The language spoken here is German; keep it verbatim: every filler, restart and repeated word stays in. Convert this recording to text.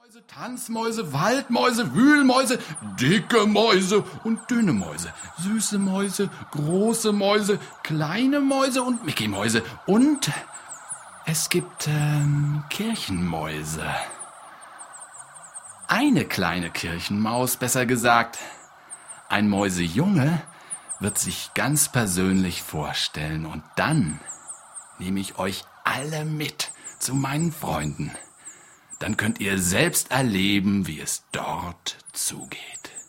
Mäuse, Tanzmäuse, Waldmäuse, Wühlmäuse, dicke Mäuse und dünne Mäuse, süße Mäuse, große Mäuse, kleine Mäuse und Mickey-Mäuse. Und es gibt ähm, Kirchenmäuse. Eine kleine Kirchenmaus, besser gesagt. Ein Mäusejunge wird sich ganz persönlich vorstellen und dann nehme ich euch alle mit zu meinen Freunden. Dann könnt ihr selbst erleben, wie es dort zugeht.